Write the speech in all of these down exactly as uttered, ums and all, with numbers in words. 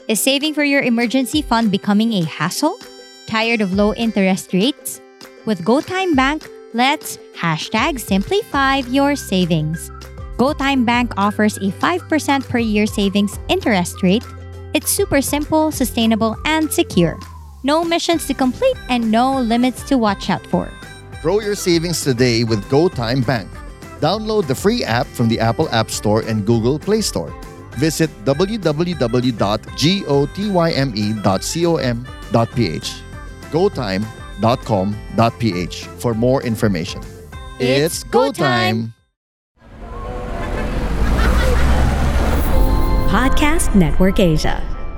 Is saving for your emergency fund becoming a hassle? Tired of low interest rates? With GoTime Bank, let's hashtag simplify your savings. GoTime Bank offers a five percent per year savings interest rate. It's super simple, sustainable, and secure. No missions to complete and no limits to watch out for. Grow your savings today with GoTime Bank. Download the free app from the Apple App Store and Google Play Store. Visit w w w dot gotyme dot com dot p h. gotime dot com dot p h for more information. It's go time. Podcast Network Asia.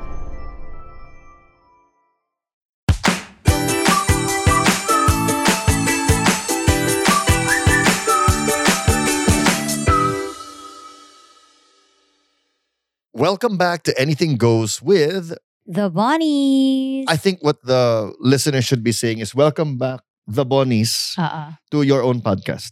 Welcome back to Anything Goes with... The Bonnies. I think what the listener should be saying is welcome back, the Bonnies, Uh-uh. to your own podcast.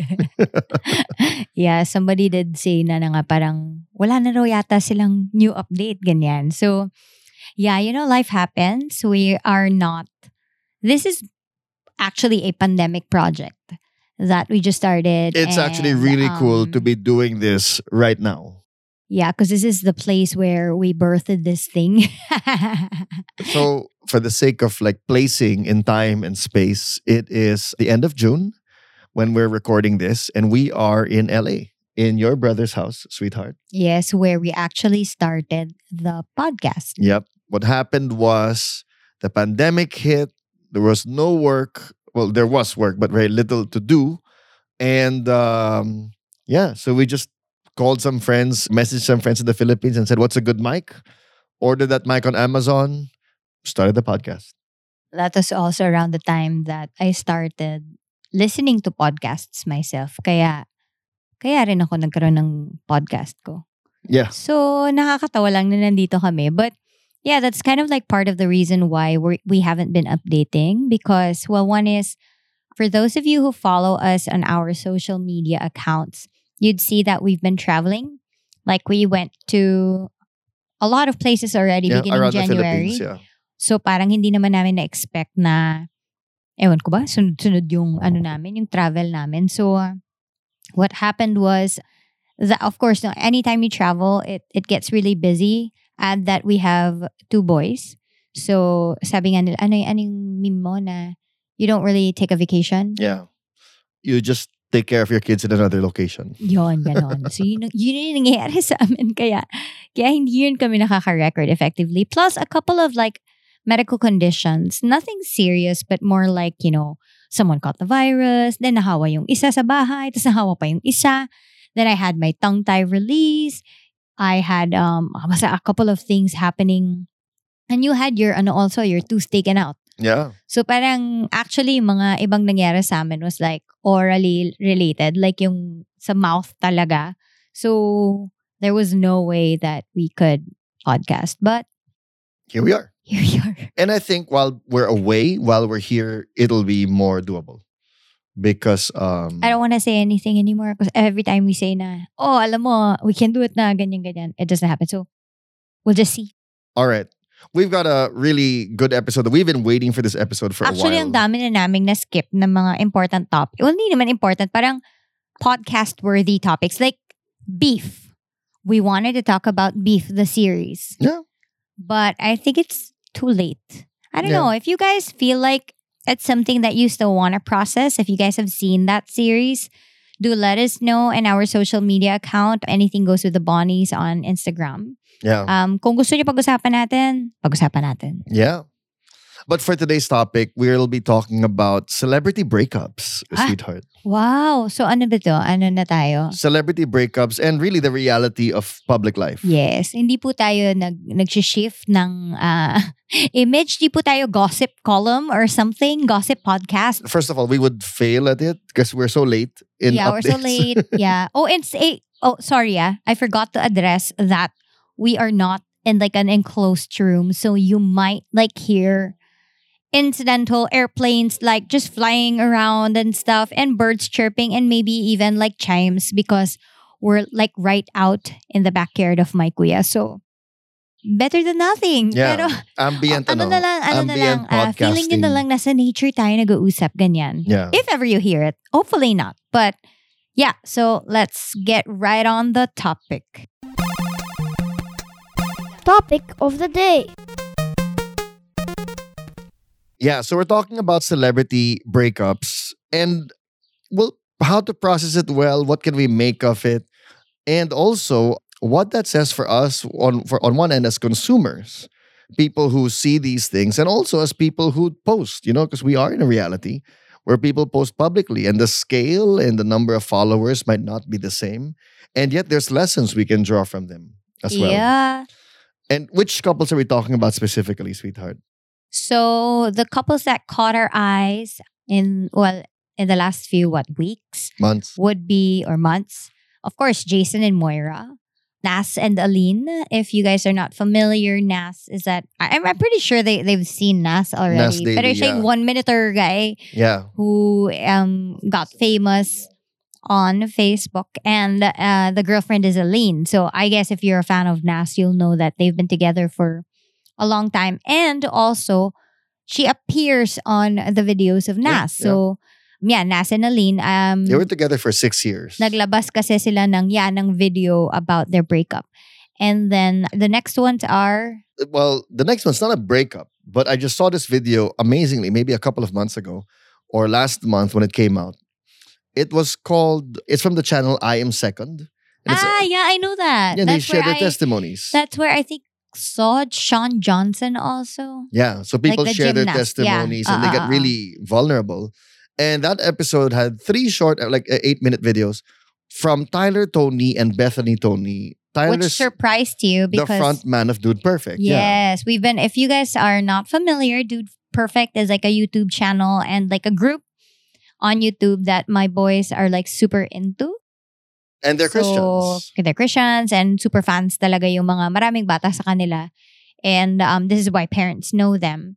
Yeah, somebody did say na na nga parang wala na raw yata silang new update, ganyan. So, yeah, you know, life happens. We are not... This is actually a pandemic project that we just started. It's and, actually really cool um, to be doing this right now. Yeah, because this is the place where we birthed this thing. So, for the sake of like placing in time and space, it is the end of June when we're recording this, and we are in L A, in your brother's house, sweetheart. Yes, where we actually started the podcast. Yep. What happened was the pandemic hit. There was no work. Well, there was work, but very little to do. And um, yeah, so we just called some friends, messaged some friends in the Philippines and said, what's a good mic? Ordered that mic on Amazon, started the podcast. That was also around the time that I started listening to podcasts myself. Kaya, kaya rin ako nagkaroon ng podcast ko. Yeah. So, nakakatawa lang na nandito kami. But, yeah, that's kind of like part of the reason why we we haven't been updating. Because, well, one is, for those of you who follow us on our social media accounts, you'd see that we've been traveling. Like, we went to a lot of places already Yeah, beginning around the January. Philippines, yeah. So, parang hindi naman namin na-expect na, ewan ko ba, sunod-sunod yung ano namin, yung travel namin. So, uh, what happened was, that, of course, no, anytime you travel, it, it gets really busy. Add that we have two boys. So, sabi nga nila, ano, y- ano yung meme mo na you don't really take a vacation? Yeah. You just take care of your kids in another location. Yun, ganon. So, yun, yun yung nangyayari sa amin. Kaya, kaya hindi yun kami nakaka-record effectively. Plus, a couple of like medical conditions. Nothing serious, but more like, you know, someone caught the virus, then nahawa yung isa sa bahay, tapos nahawa pa yung isa. Then I had my tongue tie release. I had um basta a couple of things happening. And you had your, ano also, your tooth taken out. Yeah. So parang actually yung mga ibang nangyari sa amin was like orally related, like yung sa mouth talaga. So there was no way that we could podcast. But Here we are. here we are. And I think while we're away, while we're here, it'll be more doable. Because um I don't want to say anything anymore because every time we say na, oh, alam mo, we can do it na, ganyan, ganyan, it doesn't happen. So we'll just see. all right. We've got a really good episode. We've been waiting for this episode for Actually, a ang while. dami na naming na-skip ng mga important topics. Well, hindi naman important. Parang podcast-worthy topics. Like beef. We wanted to talk about beef, the series. Yeah. But I think it's too late. I don't Yeah. know. If you guys feel like it's something that you still want to process, if you guys have seen that series, do let us know in our social media account. Anything Goes with the Bonnies on Instagram. Yeah. Um, kung gusto niyo pag-usapan natin, pag-usapan natin. Yeah. But for today's topic, we'll be talking about celebrity breakups, Ah. sweetheart. Wow. So ano ba to? Ano na tayo? Celebrity breakups and really the reality of public life. Yes. Hindi po tayo nag, nag-shift ng ah, image. Hindi po tayo gossip column or something. Gossip podcast. First of all, we would fail at it because we're so late in yeah, we're so updates. late. Yeah. Oh, it's a, oh, sorry ah. I forgot to address that we are not in like an enclosed room. So you might like hear incidental airplanes like just flying around and stuff and birds chirping and maybe even like chimes because we're like right out in the backyard of my kuya. So better than nothing. Yeah. Pero, Ambient, ano ano, na lang, ano na lang, ambient ah, feeling nyo na podcasting. lang nasa nature tayo nag-uusap, ganyan. Yeah. If ever you hear it. Hopefully not. But, yeah. So, let's get right on the topic. Topic of the day. Yeah, so we're talking about celebrity breakups and, well, how to process it well, what can we make of it, and also what that says for us on for on one end as consumers, people who see these things, and also as people who post, you know, because we are in a reality where people post publicly and the scale and the number of followers might not be the same, and yet there's lessons we can draw from them as well. Yeah. And which couples are we talking about specifically, sweetheart? So, the couples that caught our eyes in, well, in the last few, what, weeks Months. would be, or months, of course, Jason and Moira, Nas and Aline. If you guys are not familiar, Nas is that, I, I'm I'm pretty sure they, they've seen Nas already. Nas Daily, Pero siya yeah. yung one-minuter guy Yeah. who um got famous on Facebook, and uh, the girlfriend is Aline. So I guess if you're a fan of Nas, you'll know that they've been together for a long time. And also, she appears on the videos of Nas. Yeah, yeah. So, yeah, Nas and Aline, um, They were together for six years. naglabas kasi sila ng, yeah, ng video about their breakup. And then the next ones are, Well, the next one's not a breakup, but I just saw this video amazingly, maybe a couple of months ago or last month when it came out. It was called, it's from the channel I Am Second. And it's, ah, yeah, I know that. yeah, they That's share where their I, testimonies. that's where I think saw Sean Johnson also. Yeah, so people the share their gymnast, yeah. testimonies and Uh, they uh, get uh, really vulnerable. And that episode had three short, uh, like uh, eight minute videos from Tyler Tony and Bethany Tony. Which Tyler's surprised you the because front man of Dude Perfect. Yeah. yes, we've been, if you guys are not familiar, Dude Perfect is like a YouTube channel and like a group on YouTube that my boys are like super into. And they're So, Christians. they're Christians and super fans talaga yung mga maraming bata sa kanila. And um, this is why parents know them.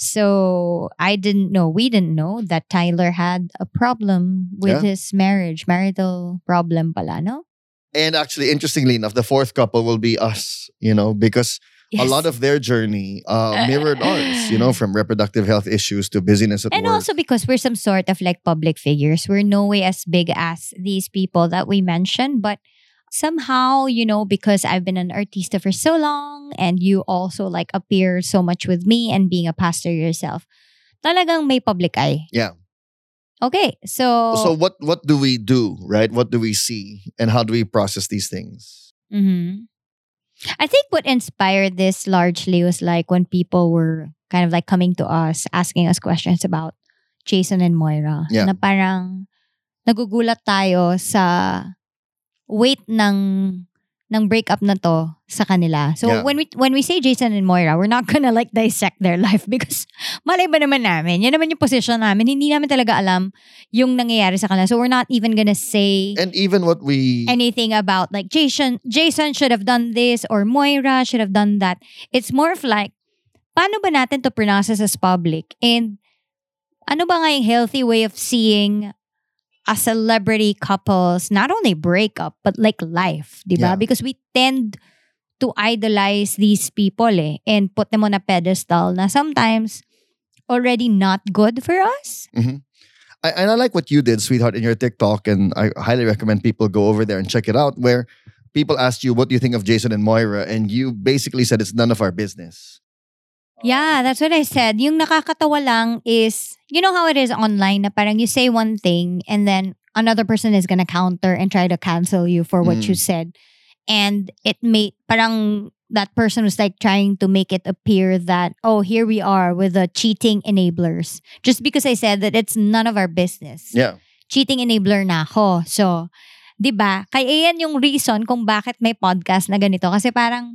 So, I didn't know, we didn't know that Tyler had a problem with Yeah. his marriage. Marital problem pala, no? And actually, interestingly enough, the fourth couple will be us, you know, because a Yes. lot of their journey uh, mirrored ours, you know, from reproductive health issues to busyness at And work. also because we're some sort of like public figures. We're no way as big as these people that we mentioned. But somehow, you know, because I've been an artista for so long and you also like appear so much with me and being a pastor yourself, talagang may public eye. Yeah. Okay, so... So what what do we do, right? What do we see, and how do we process these things? Mhm. I think what inspired this largely was like when people were kind of like coming to us, asking us questions about Jason and Moira. Yeah. Na parang nagugulat tayo sa weight ng ng breakup na to sa kanila. So Yeah. when we when we say Jason and Moira, we're not gonna like dissect their life because malay ba naman namin? Yan naman yung position namin. Hindi namin talaga alam yung nangyayari sa kanila. So we're not even gonna say And even what we anything about like Jason Jason should have done this or Moira should have done that. It's more of like, paano ba natin to process as public? And ano ba nga yung healthy way of seeing a celebrity couples not only break up but like life, di ba? Yeah. Because we tend to idolize these people eh, and put them on a pedestal na sometimes already not good for us. I, and I like what you did, sweetheart, in your TikTok, and I highly recommend people go over there and check it out, where people asked you, what do you think of Jason and Moira? And you basically said it's none of our business. Yeah, that's what I said. Yung nakakatawa lang is, you know how it is online na parang you say one thing and then another person is gonna counter and try to cancel you for what Mm. you said. And it made, parang that person was like trying to make it appear that, oh, here we are with the cheating enablers. Just because I said that it's none of our business. Yeah. Cheating enabler na ako. So, di ba? Kaya yan yung reason kung bakit may podcast na ganito. Kasi parang,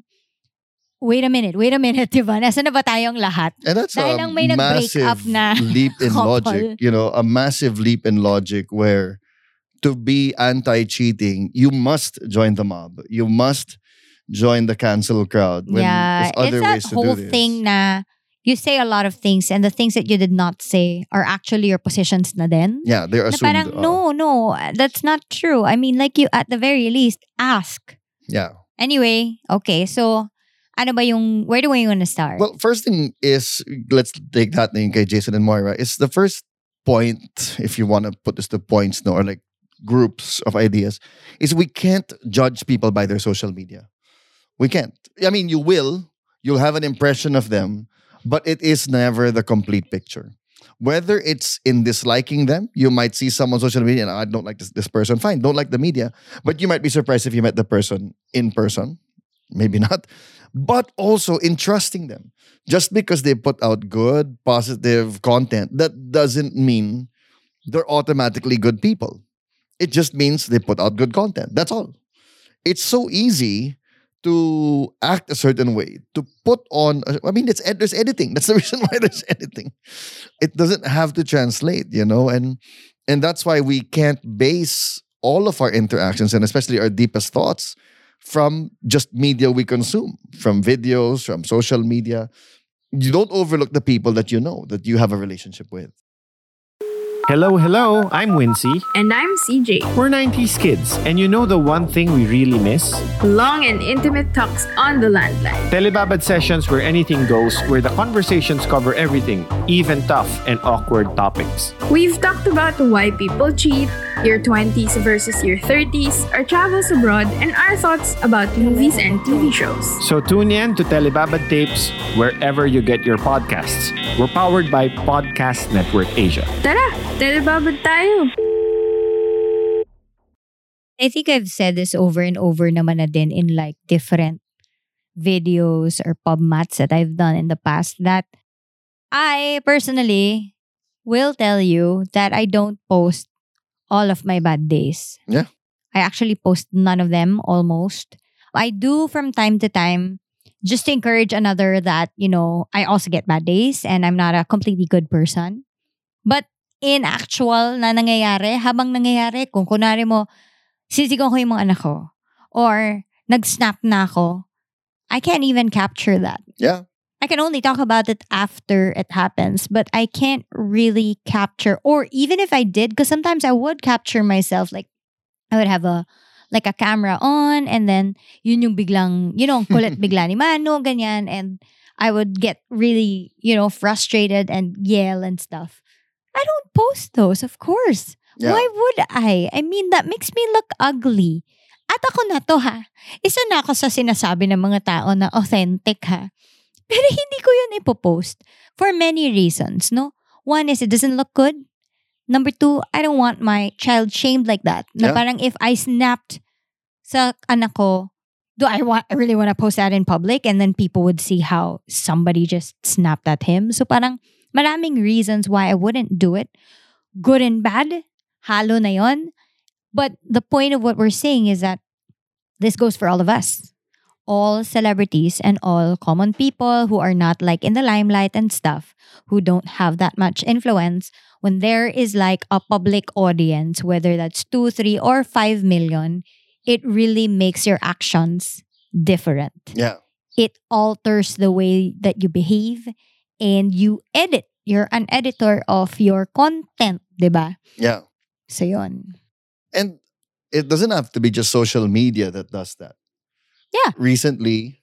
wait a minute, wait a minute, di ba? Nasa na ba tayong lahat? And that's Dahil a lang may nag-break massive up na leap in couple. logic. You know, a massive leap in logic where to be anti-cheating, you must join the mob. You must join the cancel crowd. When Yeah, there's other it's that ways to whole do this. thing na you say a lot of things and the things that you did not say are actually your positions na din. Yeah, they're Na assumed. parang, uh, no, no, that's not true. I mean, like you, at the very least, ask. Yeah. Anyway, okay, so Ano ba yung, where do we want to start? Well, first thing is, let's take that name kay Jason and Moira. It's the first point, if you want to put this to points, no, or like groups of ideas, is we can't judge people by their social media. We can't. I mean, you will. You'll have an impression of them, but it is never the complete picture. Whether it's in disliking them, you might see someone on social media and I don't like this, this person. Fine, don't like the media. But you might be surprised if you met the person in person. Maybe not. But also in trusting them. Just because they put out good, positive content, that doesn't mean they're automatically good people. It just means they put out good content. That's all. It's so easy to act a certain way, to put on, I mean, it's there's editing. That's the reason why there's editing. It doesn't have to translate, you know, and and that's why we can't base all of our interactions and especially our deepest thoughts from just media we consume, from videos, from social media. You don't overlook the people that you know, that you have a relationship with. Hello, hello, I'm Wincy. And I'm C J. We're nineties kids, and you know the one thing we really miss? Long and intimate talks on the landline. Telebabad sessions where anything goes, where the conversations cover everything, even tough and awkward topics. We've talked about why people cheat, your twenties versus your thirties, our travels abroad, and our thoughts about movies and T V shows. So tune in to Telebabad Tapes wherever you get your podcasts. We're powered by Podcast Network Asia. Tara, telebabad tayo! I think I've said this over and over naman na din in like different videos or pub mats that I've done in the past that I personally will tell you that I don't post all of my bad days. Yeah. I actually post none of them almost. I do from time to time just to encourage another that, you know, I also get bad days and I'm not a completely good person. But in actual na nangyayari, habang nangyayari, kung kunwari mo, sisigaw ko yung mga anak ko or nag-snap na ako, I can't even capture that. Yeah. I can only talk about it after it happens, but I can't really capture, or even if I did, because sometimes I would capture myself, like I would have a like a camera on and then yun yung biglang, you know, kulit bigla ni Mano, ganyan, and I would get really, you know, frustrated and yell and stuff. I don't post those, of course. Yeah. Why would I? I mean, that makes me look ugly. At ako na to ha. Isa na ako sa sinasabi ng mga tao na authentic ha. Pero hindi ko yun ipopost for many reasons, no? One is it doesn't look good. Number two, I don't want my child shamed like that. Na Yeah. parang if I snapped sa anak ko, do I want I really want to post that in public and then people would see how somebody just snapped at him. So parang maraming reasons why I wouldn't do it. Good and bad, halo na yon. But the point of what we're saying is that this goes for all of us. All celebrities and all common people who are not like in the limelight and stuff, who don't have that much influence, when there is like a public audience, whether that's two, three, or five million, it really makes your actions different. Yeah. It alters the way that you behave and you edit. You're an editor of your content, diba? Yeah. So yun. And it doesn't have to be just social media that does that. Yeah. Recently,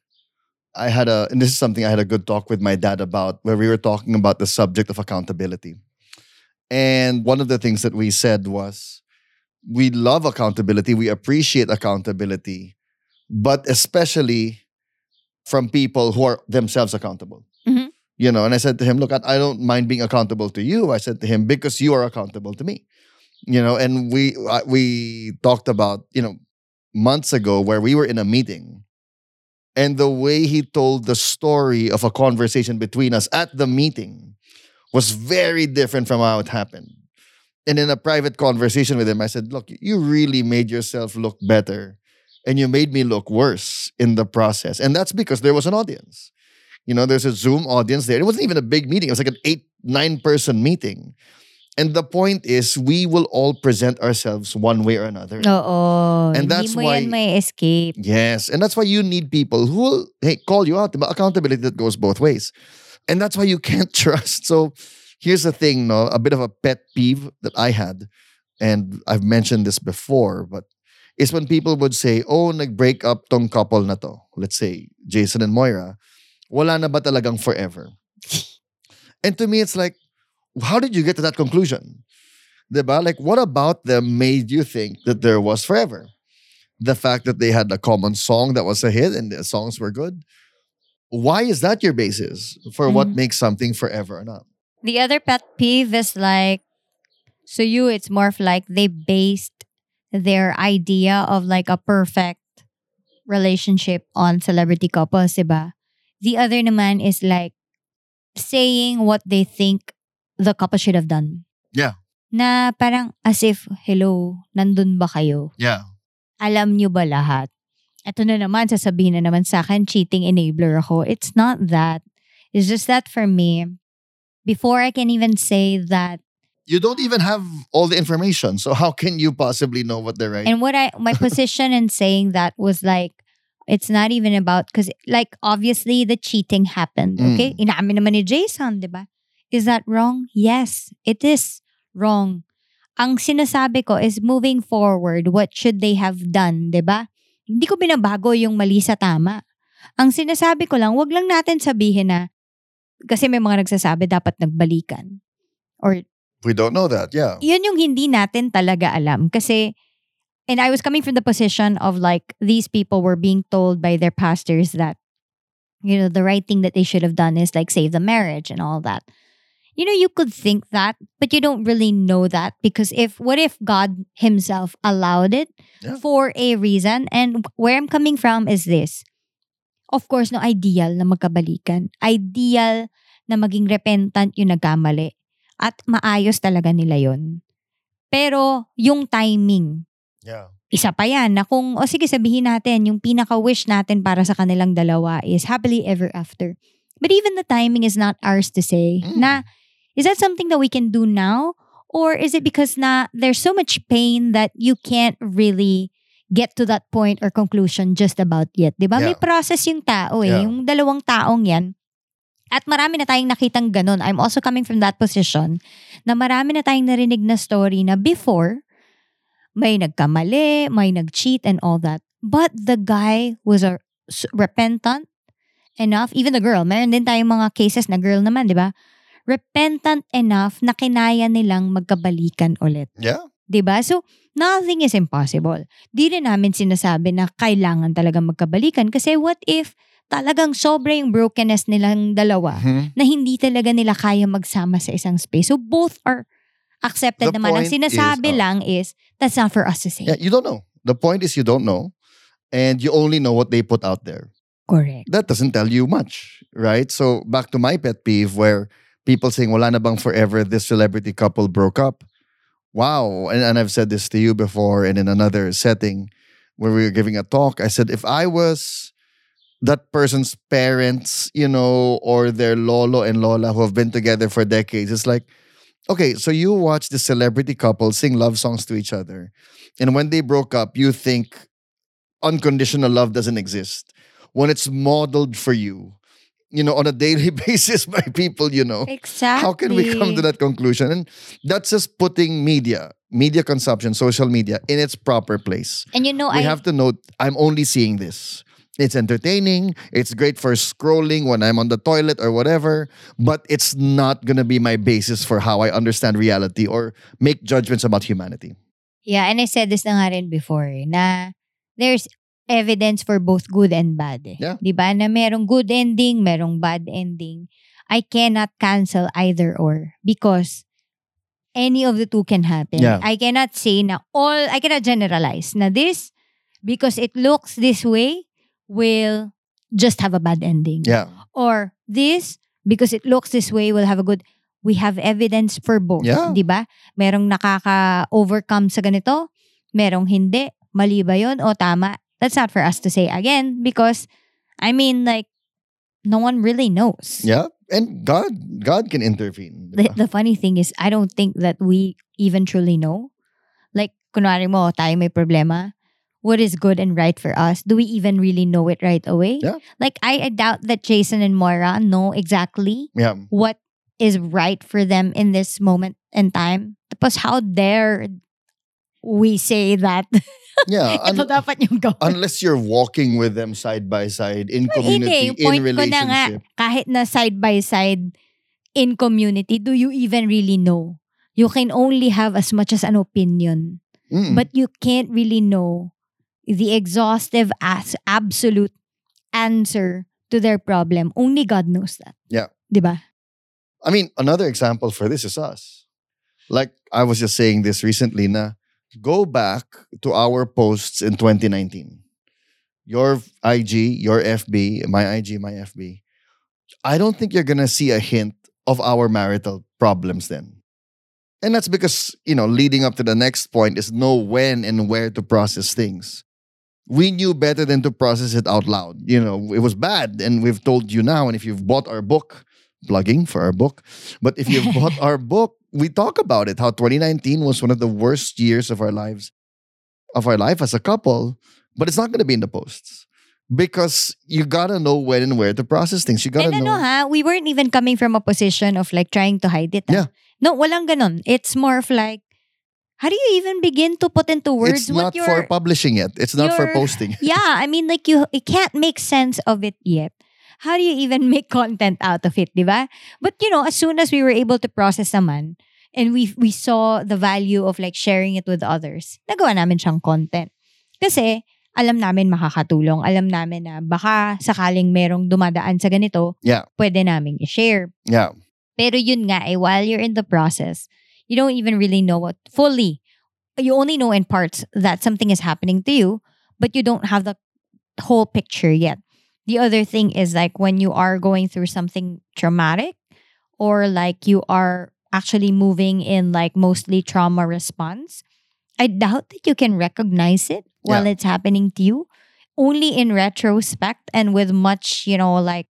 I had a, and this is something I had a good talk with my dad about, where we were talking about the subject of accountability. And one of the things that we said was, we love accountability, we appreciate accountability, but especially from people who are themselves accountable. Mhm. You know, and I said to him, look, I I don't mind being accountable to you. I said to him, because you are accountable to me. You know, and we uh, we talked about, you know, months ago where we were in a meeting and the way he told the story of a conversation between us at the meeting was very different from how it happened. And in a private conversation with him, I said, look, you really made yourself look better and you made me look worse in the process. And that's because there was an audience. You know, there's a Zoom audience there. It wasn't even a big meeting. It was like an eight, nine person meeting. And the point is, we will all present ourselves one way or another. Oo. And Hindi that's mo why- yan may escape. Yes. And that's why you need people who will, hey, call you out. Diba? Accountability that goes both ways. And that's why you can't trust. So here's the thing, no, a bit of a pet peeve that I had. And I've mentioned this before, but is when people would say, oh, nag-break up tong couple na to. Let's say, Jason and Moira. Wala na ba talagang forever? And to me, it's like, how did you get to that conclusion? Diba? Like, what about them made you think that there was forever? The fact that they had a common song that was a hit and the songs were good? Why is that your basis for what Mhm. makes something forever or not? The other pet peeve is like, so you, it's more of like they based their idea of like a perfect relationship on celebrity couples, diba? The other naman is like saying what they think the couple should have done. Yeah. Na parang as if, hello, nandun ba kayo? Yeah. Alam nyo ba lahat? Ito na naman, sasabihin na naman sa akin, cheating enabler ako. It's not that. It's just that for me, before I can even say that, You don't even have all the information. So how can you possibly know what they're right? and what I, my position in saying that was like, it's not even about, because like obviously the cheating happened, okay? Mm. Inamin naman ni Jason, di ba? Is that wrong? Yes, it is wrong. Ang sinasabi ko is moving forward, what should they have done, di ba? Hindi ko binabago yung mali sa tama. Ang sinasabi ko lang, wag lang natin sabihin na, kasi may mga nagsasabi dapat nagbalikan. Or We don't know that. Yeah. yun yung hindi natin talaga alam. Kasi, and I was coming from the position of like, these people were being told by their pastors that, you know, the right thing that they should have done is like save the marriage and all that. You know, you could think that, but you don't really know that because if, what if God himself allowed it Yeah. for a reason? And where I'm coming from is this. Of course, no, ideal na magkabalikan. Ideal na maging repentant yung nagkamali. At maayos talaga nila yon. Pero yung timing, Yeah. isa pa yan na kung, o sige sabihin natin, yung pinaka-wish natin para sa kanilang dalawa is happily ever after. But even the timing is not ours to say. Mm. Na, is that something that we can do now? Or is it because na there's so much pain that you can't really get to that point or conclusion just about yet? Diba? May Yeah. process yung tao eh. Yeah. Yung dalawang taong yan. At marami na tayong nakitang ganun. I'm also coming from that position na marami na tayong narinig na story na before, may nagkamali, may nag-cheat and all that. But the guy was a, s- repentant enough, even the girl, meron din tayong mga cases na girl naman, di ba? Repentant enough na kinaya nilang magkabalikan ulit. Yeah. Di ba? So, nothing is impossible. Di rin namin sinasabi na kailangan talaga magkabalikan kasi what if talagang sobra yung brokenness nilang dalawa Mhm. na hindi talaga nila kaya magsama sa isang space. So, both are accepted The naman. Ang point sinasabi is, oh. lang is, that's not for us to say. Yeah, you don't know. The point is you don't know. And you only know what they put out there. Correct. That doesn't tell you much, right? So back to my pet peeve where people saying, wala na bang forever this celebrity couple broke up? Wow. And, and I've said this to you before and in another setting where we were giving a talk. I said, if I was that person's parents, you know, or their lolo and lola who have been together for decades, it's like, okay, so you watch the celebrity couple sing love songs to each other. And when they broke up, you think unconditional love doesn't exist. When it's modeled for you, you know, on a daily basis by people, you know. Exactly. How can we come to that conclusion? And that's just putting media, media consumption, social media in its proper place. And you know, We I have to note, I'm only seeing this. It's entertaining. It's great for scrolling when I'm on the toilet or whatever. But it's not going to be my basis for how I understand reality or make judgments about humanity. yeah, and I said this na nga rin before, eh, na there's evidence for both good and bad. Eh. Yeah. Diba? Na merong good ending, merong bad ending. I cannot cancel either or because any of the two can happen. Yeah. I cannot say na all, I cannot generalize na this, because it looks this way, will just have a bad ending. Yeah. Or this, because it looks this way, will have a good. We have evidence for both. Yeah. Di ba? Merong nakaka-overcome sa ganito, merong hindi. Mali ba yun o tama? That's not for us to say again because, I mean, like, no one really knows. Yeah. And God, God can intervene. The, diba? the funny thing is, I don't think that we even truly know. Like, kunwari mo, tayo may problema. What is good and right for us? Do we even really know it right away? Yeah. Like, I, I doubt that Jason and Moira know exactly Yeah. what is right for them in this moment in time. Tapos how dare we say that Yeah. un- Ito dapat yung gawin. unless you're walking with them side by side in community, Hindi, yung point in ko na nga, relationship. kahit na side by side in community, do you even really know? You can only have as much as an opinion. Mm. But you can't really know the exhaustive, as absolute answer to their problem. Only God knows that. Yeah. Diba? I mean, another example for this is us. Like I was just saying this recently na go back to our posts in twenty nineteen. Your I G, your F B, my I G, my F B. I don't think you're gonna see a hint of our marital problems then. And that's because, you know, leading up to the next point is know when and where to process things. We knew better than to process it out loud. You know, it was bad, and we've told you now. And if you've bought our book, plugging for our book, but if you've bought our book, we talk about it, how twenty nineteen was one of the worst years of our lives, of our life as a couple, but it's not going to be in the posts. Because you gotta know when and where to process things. You gotta And know. ano ha, we weren't even coming from a position of like trying to hide it. ah. Yeah. No, walang ganon. It's more of like, how do you even begin to put into words It's what not you're... for publishing yet. It's not for your- posting. Yeah, I mean like you, you can't make sense of it yet. How do you even make content out of it, di ba? But you know, as soon as we were able to process naman, and we we saw the value of like sharing it with others, nagawa namin siyang content. Kasi, alam namin makakatulong. Alam namin na baka sakaling merong dumadaan sa ganito, Yeah. pwede namin i-share. Yeah. Pero yun nga, eh, while you're in the process, you don't even really know what fully. You only know in parts that something is happening to you, but you don't have the whole picture yet. The other thing is like when you are going through something traumatic or like you are actually moving in like mostly trauma response, I doubt that you can recognize it while Yeah. it's happening to you. Only in retrospect and with much, you know, like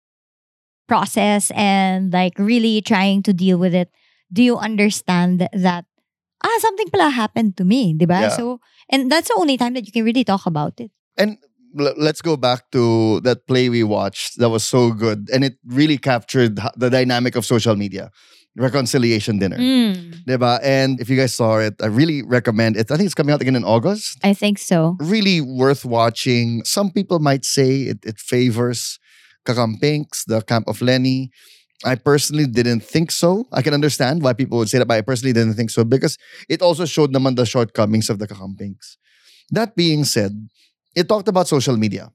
process and like really trying to deal with it, do you understand that, ah, something pala happened to me, di ba? Yeah. So, and that's the only time that you can really talk about it. And l- let's go back to that play we watched that was so good. And it really captured h- the dynamic of social media. Reconciliation Dinner. Mm, Diba? And if you guys saw it, I really recommend it. I think it's coming out again in August. I think so. Really worth watching. Some people might say it, it favors Kakampinks, the Camp of Lenny. I personally didn't think so. I can understand why people would say that, but I personally didn't think so because it also showed naman the shortcomings of the Kakampinks. That being said, it talked about social media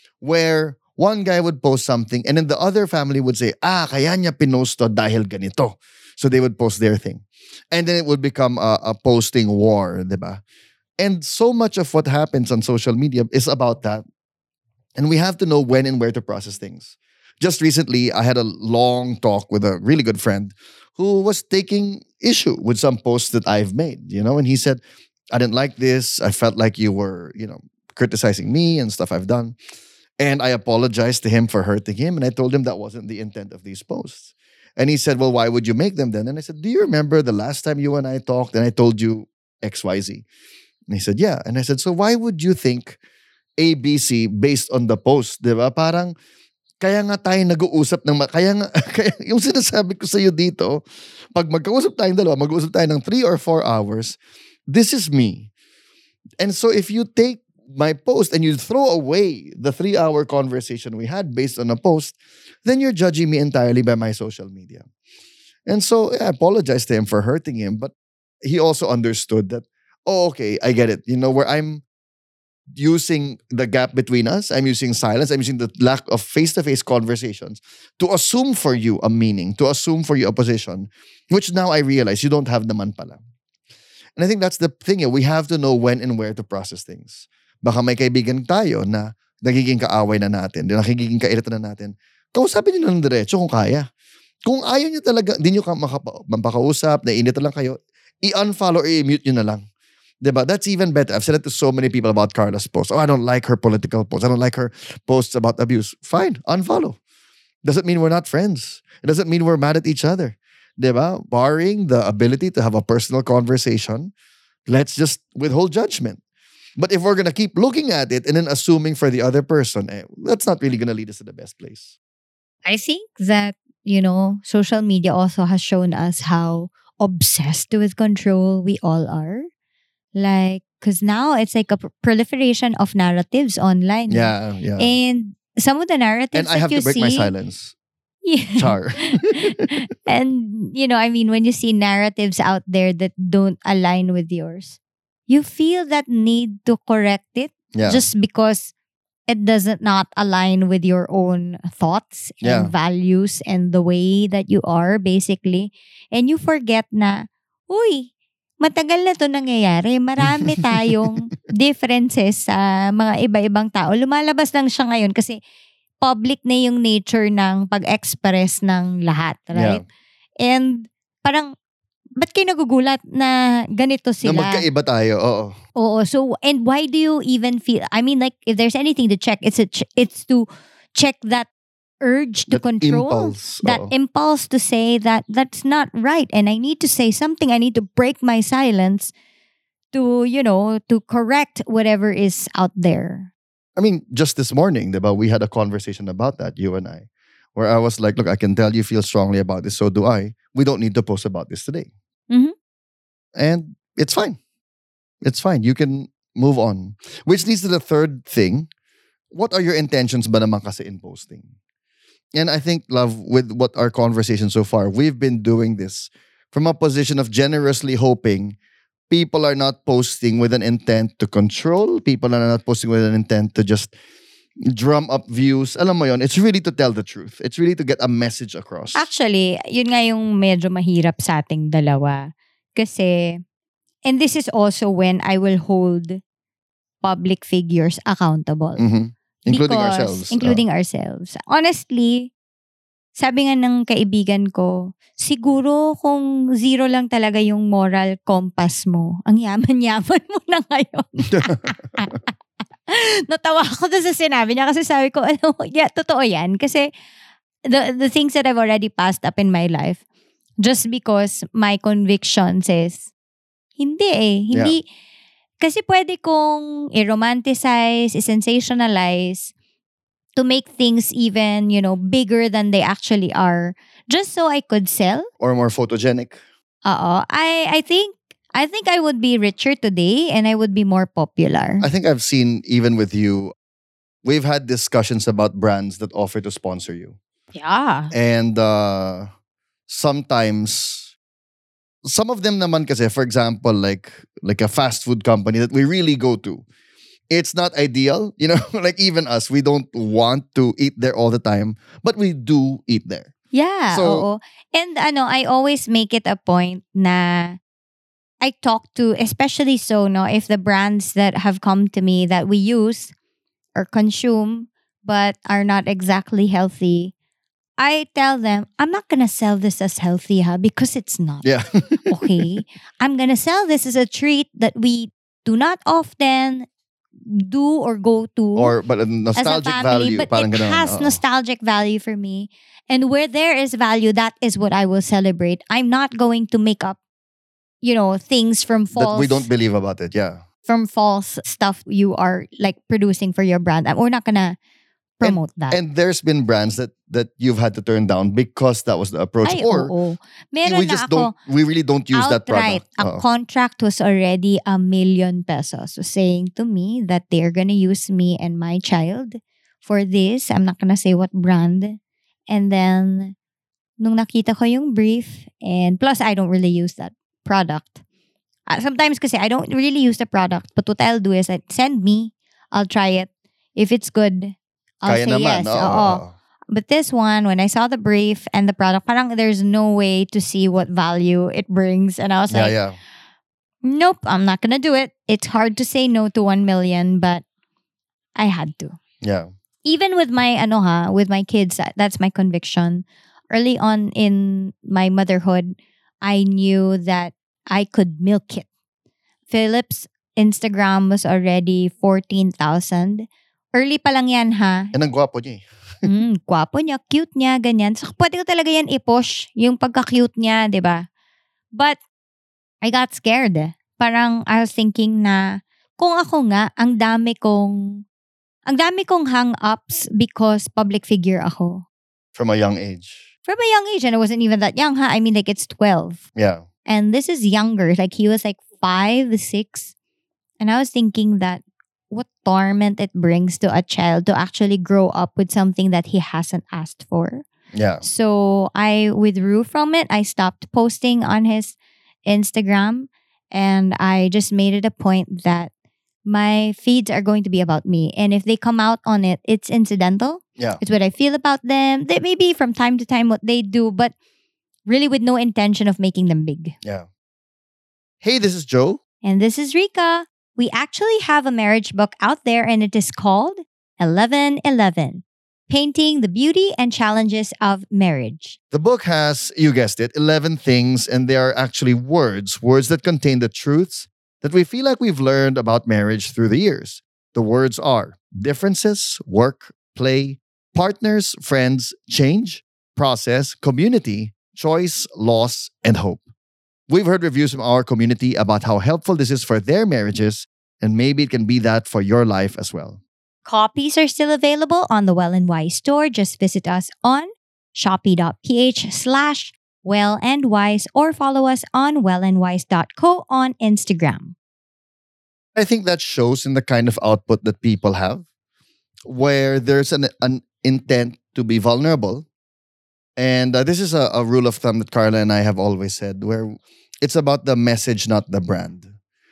where one guy would post something and then the other family would say, ah, kaya niya pinost to dahil ganito. So they would post their thing. And then it would become a, a posting war, diba? And so much of what happens on social media is about that. And we have to know when and where to process things. Just recently, I had a long talk with a really good friend who was taking issue with some posts that I've made, you know, and he said, I didn't like this. I felt like you were, you know, criticizing me and stuff I've done. And I apologized to him for hurting him. And I told him that wasn't the intent of these posts. And he said, well, why would you make them then? And I said, do you remember the last time you and I talked and I told you X Y Z? And he said, yeah. And I said, so why would you think A B C based on the post? Diba? Parang, kaya nga tayo nag-uusap ng, ma- kaya nga, kaya, yung sinasabi ko sa'yo dito, pag magkausap tayong dalawa, mag-uusap tayo ng three or four hours, this is me. And so if you take my post and you throw away the three-hour conversation we had based on a post, then you're judging me entirely by my social media. And so yeah, I apologized to him for hurting him, but he also understood that, oh, okay, I get it. You know, where I'm using the gap between us, I'm using silence, I'm using the lack of face-to-face conversations to assume for you a meaning, to assume for you a position, which now I realize you don't have naman pala. And I think that's the thing. Eh, we have to know when and where to process things. Baka may kaibigan tayo na nagiging kaaway na natin, na nagiging kairita na natin. Kausapin nyo ng diretso kung kaya. Kung ayaw nyo talaga, di nyo ka makapa- mapakausap, nainit lang kayo, i-unfollow or i-mute nyo na lang. Diba? That's even better. I've said it to so many people about Carla's posts. Oh, I don't like her political posts. I don't like her posts about abuse. Fine, unfollow. Doesn't mean we're not friends. It doesn't mean we're mad at each other. Diba? Barring the ability to have a personal conversation, let's just withhold judgment. But if we're gonna keep looking at it and then assuming for the other person, eh, that's not really gonna lead us to the best place. I think that, you know, social media also has shown us how obsessed with control we all are. Like, because now it's like a pr- proliferation of narratives online. Yeah, yeah. And some of the narratives And I that have you to break see, my silence. Yeah. Char. And, you know, I mean, when you see narratives out there that don't align with yours, you feel that need to correct it Yeah. just because it doesn't not align with your own thoughts and Yeah. values and the way that you are, basically. And you forget na, uy, matagal na to nangyayari. Marami tayong differences sa mga iba-ibang tao. Lumalabas lang siya ngayon kasi public na yung nature ng pag-express ng lahat, right? And parang, ba't kayo nagugulat na ganito Na sila? magkaiba tayo, oo. Oo. So, and why do you even feel, I mean, like, if there's anything to check, it's a ch- it's to check that urge to That control. impulse, That oo. impulse to say that that's not right. And I need to say something. I need to break my silence to, you know, to correct whatever is out there. I mean, just this morning, diba, we had a conversation about that, you and I, where I was like, look, I can tell you feel strongly about this, so do I. We don't need to post about this today. Mhm. And it's fine. It's fine. You can move on. Which leads to the third thing. What are your intentions ba naman kasi in posting? And I think, love, with what our conversation so far, we've been doing this from a position of generously hoping people are not posting with an intent to control. People are not posting with an intent to just drum up views. Alam mo yon, it's really to tell the truth. It's really to get a message across. Actually, yun nga yung medyo mahirap sa ating dalawa. Kasi, and this is also when I will hold public figures accountable. Mhm. Including Because- ourselves. Including ourselves. Honestly, sabi nga ng kaibigan ko, siguro kung zero lang talaga yung moral compass mo, ang yaman-yaman mo na ngayon. Natawa ako doon sa sinabi niya kasi sabi ko, ano, yeah, totoo yan. Kasi the, the things that I've already passed up in my life, just because my conviction says, hindi eh. Hindi, kasi pwede kong i-romanticize, i-sensationalize, to make things even, you know, bigger than they actually are, just so I could sell. Or more photogenic. Oo. I, I think, I think I would be richer today and I would be more popular. I think I've seen, even with you, we've had discussions about brands that offer to sponsor you. Yeah. And uh, sometimes, some of them naman kasi, for example, like like a fast food company that we really go to, it's not ideal. You know, like even us, we don't want to eat there all the time, but we do eat there. Yeah, So- oo. And ano, I always make it a point na I talk to, especially so, no, if the brands that have come to me that we use or consume but are not exactly healthy, I tell them, I'm not gonna sell this as healthy, ha, because it's not. Yeah. Okay? I'm gonna sell this as a treat that we do not often do or go to. Or but a as a nostalgic family, value. but Parang it ganun. has Oo. nostalgic value for me. And where there is value, that is what I will celebrate. I'm not going to make up, you know, things from false That we don't believe about it. Yeah. from false stuff you are like producing for your brand. We're not gonna promote that. And there's been brands that that you've had to turn down because that was the approach. Ay, or oo. Meron we na just ako, don't, we really don't use that outright, product. a Oo. contract was already a million pesos. So saying to me that they're gonna use me and my child for this. I'm not gonna say what brand. And then, nung nakita ko yung brief, and plus I don't really use that product. Uh, sometimes kasi I don't really use the product, but what I'll do is I send me, I'll try it. If it's good, I'll Kaya say naman. yes. oo, Oo. oo. But this one, when I saw the brief and the product, parang there's no way to see what value it brings. And I was Yeah, like, yeah. nope, I'm not gonna do it. It's hard to say no to one million, but I had to. Yeah. Even with my, ano ha, with my kids, that- that's my conviction. Early on in my motherhood, I knew that I could milk it. Philip's Instagram was already fourteen thousand. Early pa lang yan ha. And ang gwapo niya eh. Mm, gwapo niya, cute niya, ganyan. So, pwede ko talaga yan i-push, yung pagka-cute niya, di ba? But, I got scared. Parang, I was thinking na, kung ako nga, ang dami kong, ang dami kong hang-ups because public figure ako. From a young age. From a young age, and I wasn't even that young, ha? I mean, like, it's twelve. Yeah. And this is younger. Like, he was like five, six. And I was thinking that what torment it brings to a child to actually grow up with something that he hasn't asked for. Yeah. So I withdrew from it. I stopped posting on his Instagram, and I just made it a point that my feeds are going to be about me. And if they come out on it, it's incidental. Yeah. It's what I feel about them. They maybe from time to time what they do, but really with no intention of making them big. Yeah. Hey, this is Joe. And this is Rika. We actually have a marriage book out there, and it is called eleven eleven, Painting the Beauty and Challenges of Marriage. The book has, you guessed it, eleven things, and they are actually words, words that contain the truths that we feel like we've learned about marriage through the years. The words are differences, work, play, partners, friends, change, process, community, choice, loss, and hope. We've heard reviews from our community about how helpful this is for their marriages, and maybe it can be that for your life as well. Copies are still available on the Well and Wise store. Just visit us on shopee.ph slash well and wise or follow us on well and wise dot co on Instagram. I think that shows in the kind of output that people have, where there's an, an intent to be vulnerable. And uh, this is a, a rule of thumb that Carla and I have always said, where it's about the message, not the brand.